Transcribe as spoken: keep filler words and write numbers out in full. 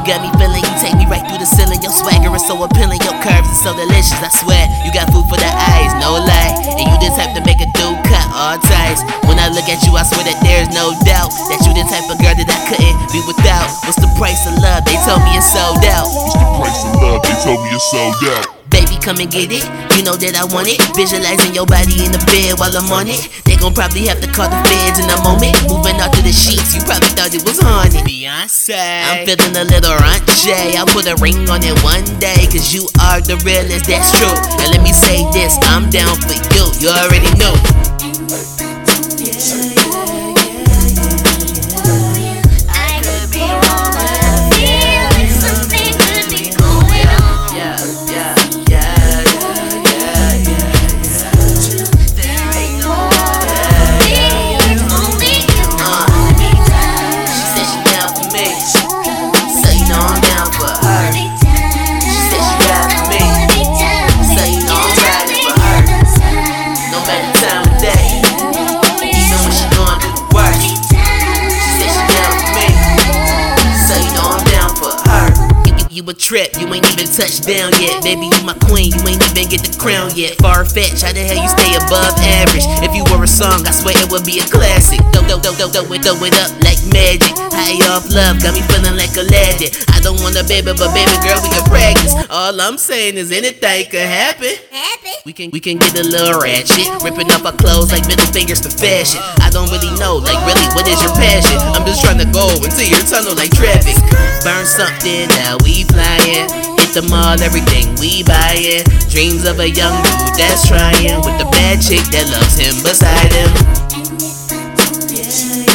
got me feeling, you take me right through the ceiling. Your swagger is so appealing, your curves are so delicious. I swear, you got food for the eyes, no lie. And you the type to make a dude cut all ties. When I look at you, I swear that there's no doubt that you the type of girl that I couldn't be without. What's the price of love? They told me it's sold out. What's the price of love? They told me it's sold out. Baby, come and get it, you know that I want it. Visualizing your body in the bed while I'm on it. They gon' probably have to call the feds in a moment. Moving out to the sheets, you probably thought it was haunted. Beyonce, I'm feeling a little raunchy. I'll put a ring on it one day, cause you are the realest, that's true. And let me say this, I'm down for you, you already know. You a trip, you ain't even touched down yet. Baby, you my queen, you ain't even get the crown yet. Far-fetched, how the hell you stay above average? If you were a song, I swear it would be a classic. Throw, throw, throw, throw, throw it, throw it up like magic. High off love, got me feeling like Aladdin. I don't want a baby, but baby girl, we can practice. All I'm saying is anything could happen. We can, we can get a little ratchet, ripping up our clothes like middle fingers to fashion. I don't really know, like really, what is your passion? I'm just trying to go into your tunnel like traffic. Burn something, now we flying. Hit the mall, everything we buying. Dreams of a young dude that's trying, with the bad chick that loves him beside him.